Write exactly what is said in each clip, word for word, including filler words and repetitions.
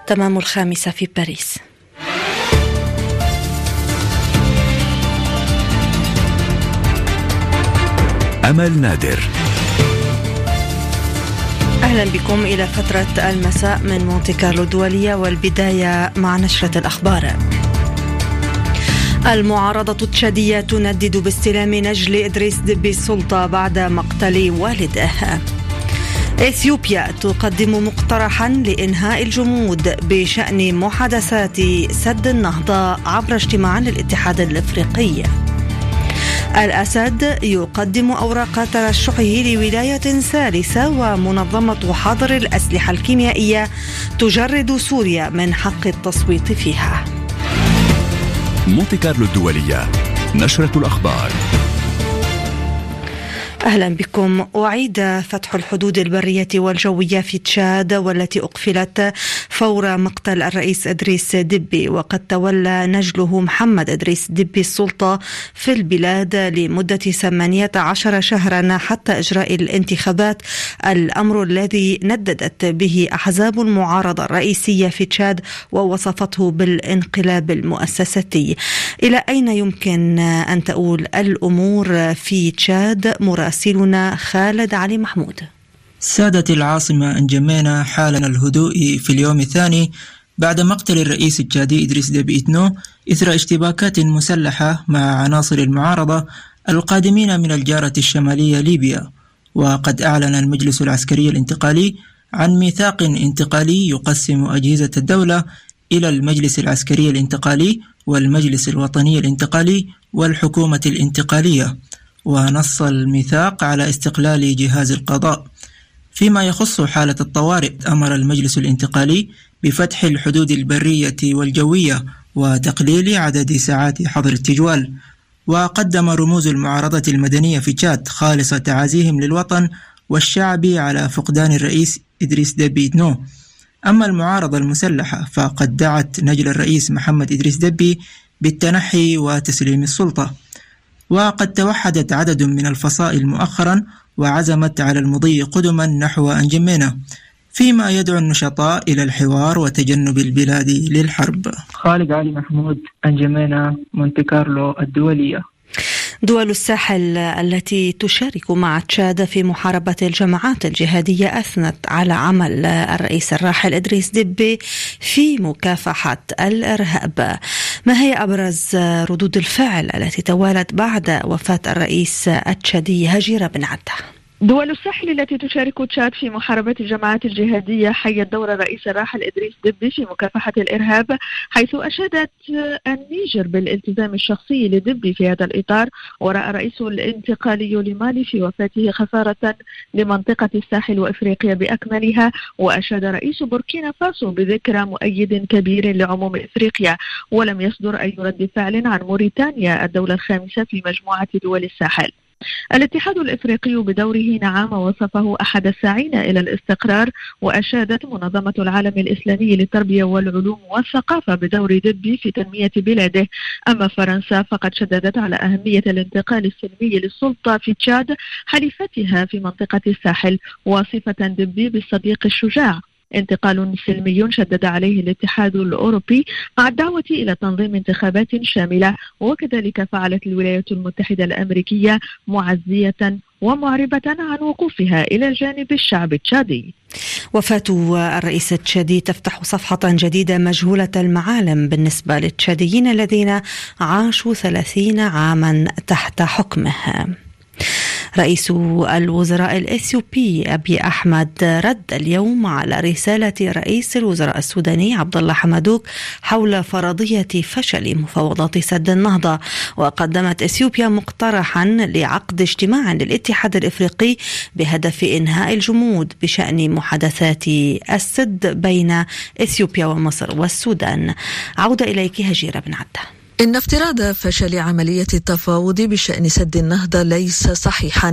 تمام الخامسة في باريس. أمل نادر. أهلا بكم إلى فترة المساء من مونتي كارلو الدولية، والبداية مع نشرة الأخبار. المعارضة التشادية تندد باستلام نجل إدريس دبي السلطة بعد مقتل والده. إثيوبيا تقدم مقترحا لإنهاء الجمود بشأن محادثات سد النهضة عبر اجتماع للاتحاد الإفريقي. الأسد يقدم أوراق ترشحه لولاية ثالثة، ومنظمة حظر الأسلحة الكيميائية تجرد سوريا من حق التصويت فيها. مونتي كارلو الدولية، نشرة الأخبار. أهلا بكم. أعيد فتح الحدود البرية والجوية في تشاد، والتي أقفلت فور مقتل الرئيس إدريس دبي، وقد تولى نجله محمد إدريس دبي السلطة في البلاد لمدة ثمانية عشر شهرا حتى إجراء الانتخابات، الأمر الذي نددت به أحزاب المعارضة الرئيسية في تشاد ووصفته بالانقلاب المؤسساتي. إلى أين يمكن أن تؤول الأمور في تشاد؟ مراسلنا خالد علي محمود. سادت العاصمة انجمينا حالنا الهدوء في اليوم الثاني بعد مقتل الرئيس التشادي إدريس دبي إتنو إثر اشتباكات مسلحة مع عناصر المعارضة القادمين من الجارة الشمالية ليبيا. وقد أعلن المجلس العسكري الانتقالي عن ميثاق انتقالي يقسم أجهزة الدولة إلى المجلس العسكري الانتقالي والمجلس الوطني الانتقالي والحكومة الانتقالية. ونص الميثاق على استقلال جهاز القضاء. فيما يخص حالة الطوارئ، أمر المجلس الانتقالي بفتح الحدود البرية والجوية وتقليل عدد ساعات حظر التجوال. وقدم رموز المعارضة المدنية في تشاد خالص تعازيهم للوطن والشعب على فقدان الرئيس إدريس دبي إتنو. أما المعارضة المسلحة فقد دعت نجل الرئيس محمد إدريس دبي بالتنحي وتسليم السلطة. وقد توحدت عدد من الفصائل مؤخرا وعزمت على المضي قدما نحو انجمينا، فيما يدعو النشطاء إلى الحوار وتجنب البلاد للحرب. خالد علي محمود، انجمينا، مونتي كارلو الدولية. دول الساحل التي تشارك مع تشاد في محاربة الجماعات الجهادية أثنت على عمل الرئيس الراحل إدريس دبي في مكافحة الإرهاب. ما هي أبرز ردود الفعل التي توالت بعد وفاة الرئيس التشادي؟ هجيرة بن عدة. دول الساحل التي تشارك تشاد في محاربة الجماعات الجهادية حيت دور الرئيس الراحل إدريس دبي في مكافحة الإرهاب، حيث أشادت النيجر بالالتزام الشخصي لدبي في هذا الإطار، ورأى رئيسه الانتقالي لمالي في وفاته خسارة لمنطقة الساحل وإفريقيا بأكملها. وأشاد رئيس بوركينا فاسو بذكرى مؤيد كبير لعموم إفريقيا. ولم يصدر أي رد فعل عن موريتانيا الدولة الخامسة في مجموعة دول الساحل. الاتحاد الإفريقي بدوره نعم وصفه أحد الساعين إلى الاستقرار، وأشادت منظمة العالم الإسلامي للتربية والعلوم والثقافة بدور دبي في تنمية بلاده. أما فرنسا فقد شددت على أهمية الانتقال السلمي للسلطة في تشاد حليفتها في منطقة الساحل، واصفة دبي بالصديق الشجاع. انتقال سلمي شدد عليه الاتحاد الأوروبي مع الدعوة إلى تنظيم انتخابات شاملة، وكذلك فعلت الولايات المتحدة الأمريكية معزية ومعربة عن وقوفها إلى جانب الشعب التشادي. وفاة الرئيس التشادي تفتح صفحة جديدة مجهولة المعالم بالنسبة للتشاديين الذين عاشوا ثلاثين عاما تحت حكمه. رئيس الوزراء الإثيوبي أبي أحمد رد اليوم على رسالة رئيس الوزراء السوداني عبد الله حمدوك حول فرضية فشل مفاوضات سد النهضة. وقدمت إثيوبيا مقترحا لعقد اجتماع للاتحاد الإفريقي بهدف إنهاء الجمود بشأن محادثات السد بين إثيوبيا ومصر والسودان. عودة إليك هجيرة بن عدة. إن افتراض فشل عملية التفاوض بشأن سد النهضة ليس صحيحا،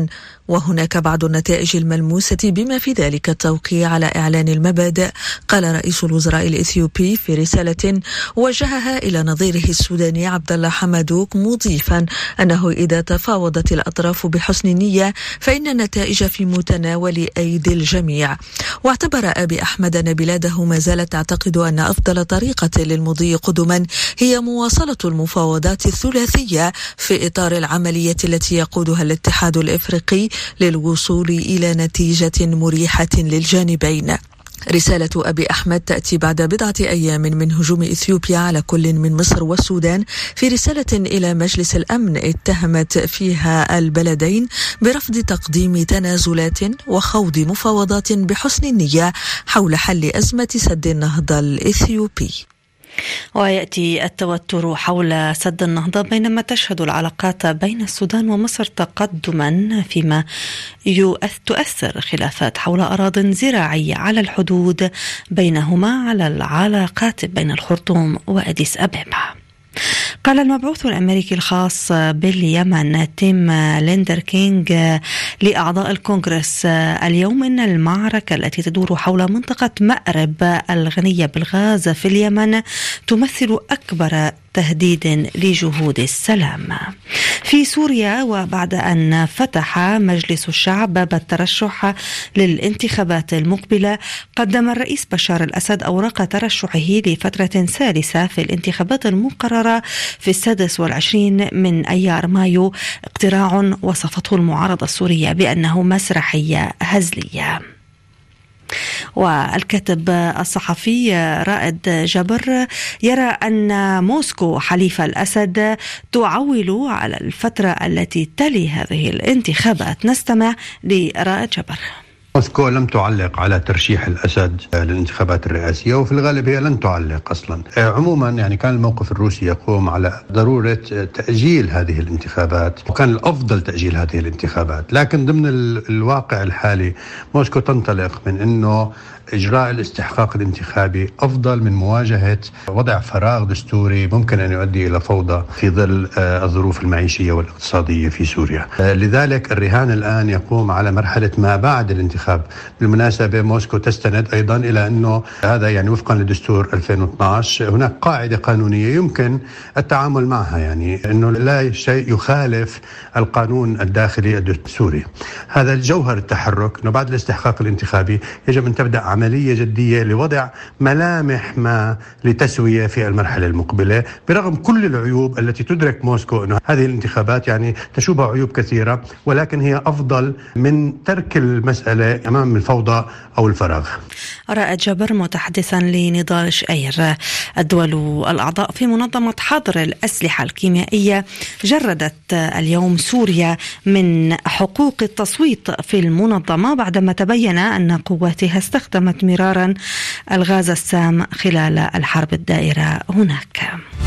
وهناك بعض النتائج الملموسة بما في ذلك التوقيع على إعلان المبادئ، قال رئيس الوزراء الإثيوبي في رسالة وجهها إلى نظيره السوداني عبد الله حمدوك، مضيفا أنه إذا تفاوضت الأطراف بحسن نية فإن النتائج في متناول أيدي الجميع. واعتبر أبي أحمد أن بلاده ما زالت تعتقد أن أفضل طريقة للمضي قدما هي مواصلة المفاوضات الثلاثية في إطار العملية التي يقودها الاتحاد الإفريقي للوصول إلى نتيجة مريحة للجانبين. رسالة أبي أحمد تأتي بعد بضعة أيام من هجوم إثيوبيا على كل من مصر والسودان. في رسالة إلى مجلس الأمن اتهمت فيها البلدين برفض تقديم تنازلات وخوض مفاوضات بحسن النية حول حل أزمة سد النهضة الإثيوبي. ويأتي التوتر حول سد النهضة بينما تشهد العلاقات بين السودان ومصر تقدما، فيما تؤثر خلافات حول أراضٍ زراعية على الحدود بينهما على العلاقات بين الخرطوم وأديس أبيبا. قال المبعوث الأمريكي الخاص باليمن تيم ليندر كينغ لأعضاء الكونغرس اليوم إن المعركة التي تدور حول منطقة مأرب الغنية بالغاز في اليمن تمثل أكبر تهديد لجهود السلام. في سوريا، وبعد أن فتح مجلس الشعب باب الترشح للانتخابات المقبلة، قدم الرئيس بشار الأسد أوراق ترشحه لفترة ثالثة في الانتخابات المقررة في السادس والعشرين من أيار مايو، اقتراع وصفته المعارضة السورية بأنه مسرحية هزلية. والكاتب الصحفي رائد جبر يرى أن موسكو حليف الأسد تعول على الفترة التي تلي هذه الانتخابات. نستمع لرائد جبر. موسكو لم تعلق على ترشيح الأسد للانتخابات الرئاسية، وفي الغالب هي لن تعلق أصلا. عموما يعني كان الموقف الروسي يقوم على ضرورة تأجيل هذه الانتخابات، وكان الأفضل تأجيل هذه الانتخابات، لكن ضمن الواقع الحالي موسكو تنطلق من أنه إجراء الاستحقاق الانتخابي أفضل من مواجهة وضع فراغ دستوري ممكن أن يؤدي إلى فوضى في ظل الظروف المعيشية والاقتصادية في سوريا. لذلك الرهان الآن يقوم على مرحلة ما بعد الانتخاب. بالمناسبة موسكو تستند أيضا إلى أنه هذا يعني وفقا لدستور ألفين واثني عشر هناك قاعدة قانونية يمكن التعامل معها، يعني أنه لا شيء يخالف القانون الداخلي السوري. هذا الجوهر التحرك، أنه بعد الاستحقاق الانتخابي يجب أن تبدأ عملية جدية لوضع ملامح ما لتسوية في المرحلة المقبلة، برغم كل العيوب التي تدرك موسكو أن هذه الانتخابات يعني تشوبها عيوب كثيرة، ولكن هي أفضل من ترك المسألة أمام الفوضى أو الفراغ. رائد جبر متحدثا لنضال شقير. الدول الأعضاء في منظمة حظر الأسلحة الكيميائية جردت اليوم سوريا من حقوق التصويت في المنظمة بعدما تبين أن قواتها استخدمت مرارا الغاز السام خلال الحرب الدائرة هناك.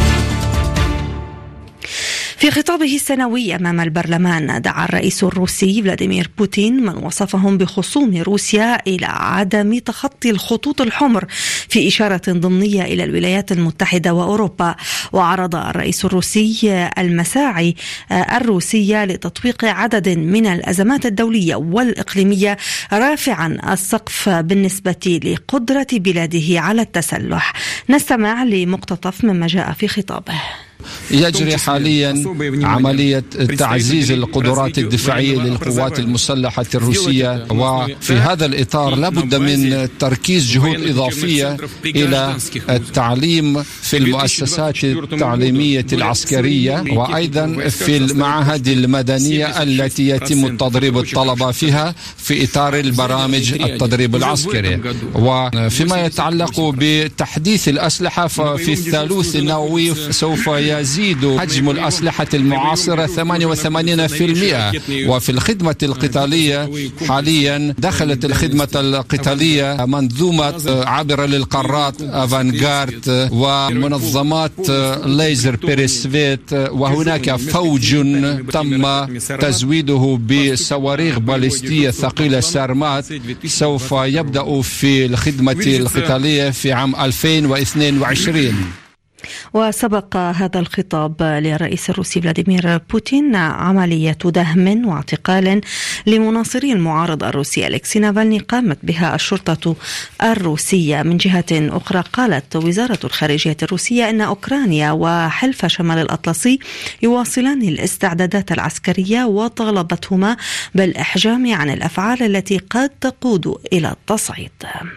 في خطابه السنوي أمام البرلمان دعا الرئيس الروسي فلاديمير بوتين من وصفهم بخصوم روسيا إلى عدم تخطي الخطوط الحمر، في إشارة ضمنية إلى الولايات المتحدة وأوروبا. وعرض الرئيس الروسي المساعي الروسية لتطبيق عدد من الأزمات الدولية والإقليمية، رافعا السقف بالنسبة لقدرة بلاده على التسلح. نستمع لمقتطف مما جاء في خطابه. يجري حاليا عملية تعزيز القدرات الدفاعية للقوات المسلحة الروسية، وفي هذا الإطار لابد من تركيز جهود إضافية إلى التعليم في المؤسسات التعليمية العسكرية، وأيضا في المعاهد المدنية التي يتم التدريب الطلبة فيها في إطار البرامج التدريب العسكري. وفيما يتعلق بتحديث الأسلحة، ففي الثالوث النووي سوف يزيد حجم الأسلحة المعاصرة ثمانية وثمانين بالمئة. وفي الخدمة القتالية حاليا دخلت الخدمة القتالية منظومة عابرة للقارات أفانغارد ومنظمات ليزر بيريسفيت، وهناك فوج تم تزويده بصواريخ باليستية ثقيلة سارمات سوف يبدأ في الخدمة القتالية في عام ألفين واثنين وعشرين. وسبق هذا الخطاب للرئيس الروسي فلاديمير بوتين عملية دهم واعتقال لمناصري المعارض الروسي أليكسي نافالني قامت بها الشرطة الروسية. من جهة أخرى قالت وزارة الخارجية الروسية أن أوكرانيا وحلف شمال الأطلسي يواصلان الاستعدادات العسكرية وطالبتهما بالإحجام عن الأفعال التي قد تقود إلى التصعيد.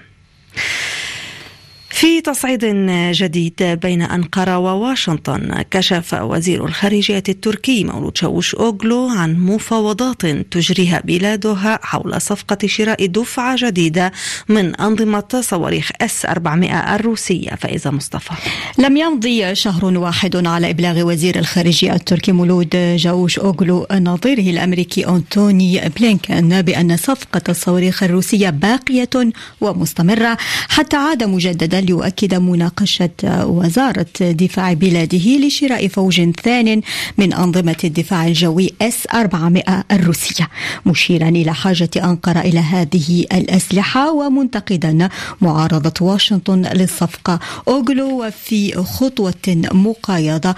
في تصعيد جديد بين أنقرة وواشنطن، كشف وزير الخارجية التركي مولود شاوش أوغلو عن مفاوضات تجريها بلادها حول صفقة شراء دفعة جديدة من أنظمة صواريخ إس أربعمائة الروسية. فإذا مصطفى. لم يمضي شهر واحد على إبلاغ وزير الخارجية التركي مولود شاوش أوغلو نظيره الأمريكي أنتوني بلينكن بأن صفقة الصواريخ الروسية باقية ومستمرة حتى عاد مجددا ليؤكد مناقشة وزارة دفاع بلاده لشراء فوج ثان من أنظمة الدفاع الجوي إس أربعمائة الروسية، مشيرا إلى حاجة أنقرة إلى هذه الأسلحة ومنتقدا معارضة واشنطن للصفقة. أوغلو في خطوة مقايضة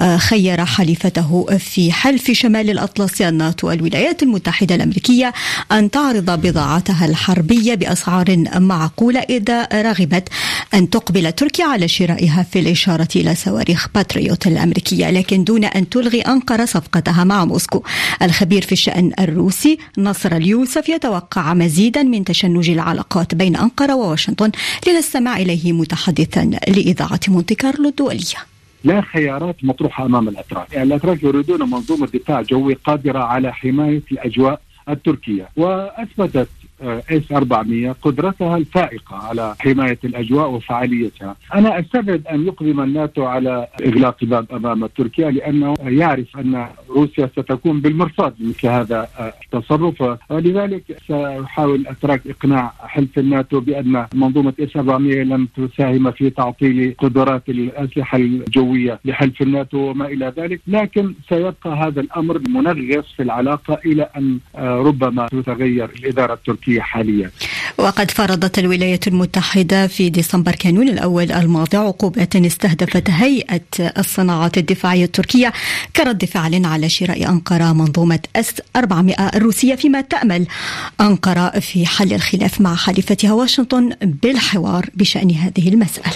خير حليفته في حلف شمال الأطلسي الناتو الولايات المتحدة الأمريكية أن تعرض بضاعتها الحربية بأسعار معقولة إذا رغبت أن تقبل تركيا على شرائها، في الإشارة إلى صواريخ باتريوت الأمريكية، لكن دون أن تلغي أنقرة صفقتها مع موسكو. الخبير في الشأن الروسي نصر اليوسف يتوقع مزيدا من تشنج العلاقات بين أنقرة وواشنطن. لنستمع إليه متحدثا لإذاعة مونتي كارلو الدولية. لا خيارات مطروحة أمام الأتراك، يعني الأتراك يريدون منظومة دفاع جوي قادرة على حماية الأجواء التركية، وأثبتت إس أربعمائة قدرتها الفائقة على حماية الأجواء وفعاليتها. أنا أستبعد أن يقدم الناتو على إغلاق الباب أمام تركيا، لأنه يعرف أن روسيا ستكون بالمرصاد مثل هذا التصرف، ولذلك سيحاول الأتراك إقناع حلف الناتو بأن منظومة إس أربعمائة لم تساهم في تعطيل قدرات الأسلحة الجوية لحلف الناتو وما إلى ذلك، لكن سيبقى هذا الأمر منغص في العلاقة إلى أن ربما تتغير الإدارة التركية حاليا. وقد فرضت الولايات المتحدة في ديسمبر كانون الأول الماضي عقوبات استهدفت هيئة الصناعات الدفاعية التركية كرد فعل على شراء أنقرة منظومة إس أربعمائة الروسية، فيما تأمل أنقرة في حل الخلاف مع حليفتها واشنطن بالحوار بشأن هذه المسألة.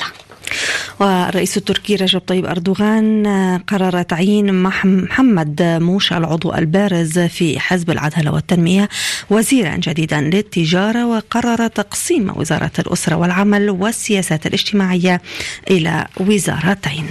والرئيس التركي رجب طيب أردوغان قرر تعيين محمد موشى العضو البارز في حزب العدالة والتنمية وزيرا جديدا للتجارة، وقرر تقسيم وزارة الأسرة والعمل والسياسات الاجتماعية إلى وزارتين.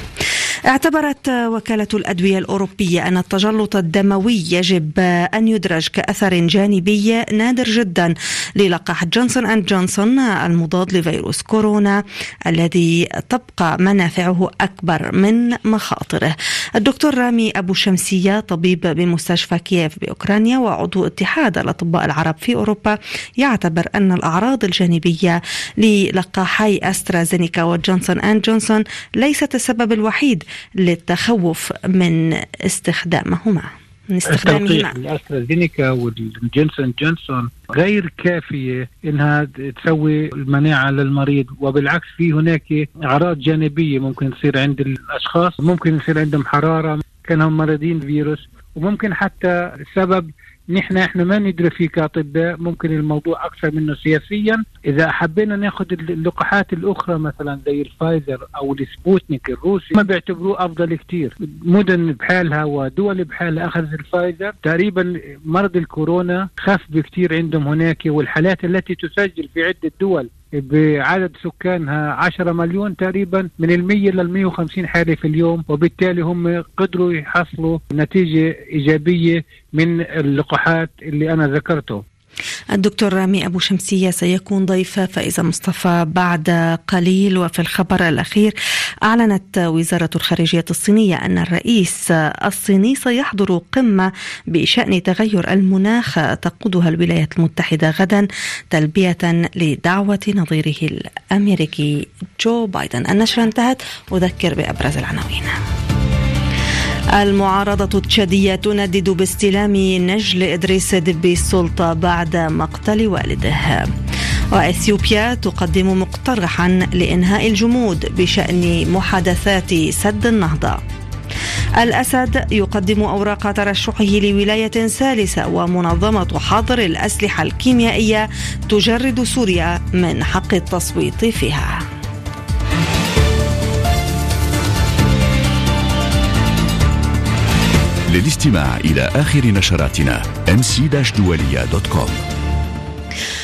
اعتبرت وكالة الأدوية الأوروبية أن التجلط الدموي يجب أن يدرج كأثر جانبي نادر جدا للقاح جونسون أند جونسون المضاد لفيروس كورونا الذي تبقى منافعه أكبر من مخاطره. الدكتور رامي أبو شمسية طبيب بمستشفى كييف بأوكرانيا وعضو اتحاد الأطباء العرب في أوروبا يعتبر أن الأعراض الجانبية للقاحي أسترازينيكا وجونسون أند جونسون ليست السبب الوحيد للتخوف من استخدامهما. من استخدامهما الأسترازينيكا والجونسون جونسون غير كافية إنها تسوي المناعة للمريض، وبالعكس في هناك أعراض جانبية ممكن تصير عند الأشخاص، ممكن يصير عندهم حرارة كانهم مريضين فيروس، وممكن حتى السبب نحن احنا ما ندري فيه كاطباء، ممكن الموضوع اكثر منه سياسيا. اذا حبينا ناخذ اللقاحات الاخرى مثلا زي الفايزر او السبوتنيك الروسي ما بيعتبروه افضل كتير. مدن بحالها ودول بحالها اخذت الفايزر، تقريبا مرض الكورونا خف بكتير عندهم هناك، والحالات التي تسجل في عدة دول بعدد سكانها عشرة مليون تقريبا من المية للمية وخمسين حالة في اليوم، وبالتالي هم قدروا يحصلوا نتيجة إيجابية من اللقاحات اللي أنا ذكرته. الدكتور رامي أبو شمسية سيكون ضيف فائزة مصطفى بعد قليل. وفي الخبر الأخير أعلنت وزارة الخارجية الصينية أن الرئيس الصيني سيحضر قمة بشأن تغير المناخ تقودها الولايات المتحدة غدا تلبية لدعوة نظيره الأمريكي جو بايدن. النشرة انتهت. أذكر بأبرز العناوين. المعارضة التشادية تندد باستلام نجل إدريس دبي السلطة بعد مقتل والده. وإثيوبيا تقدم مقترحا لإنهاء الجمود بشأن محادثات سد النهضة. الأسد يقدم أوراق ترشحه لولاية ثالثة، ومنظمة حاضر الأسلحة الكيميائية تجرد سوريا من حق التصويت فيها. للاستماع إلى آخر نشراتنا إم سي دولية دوت كوم.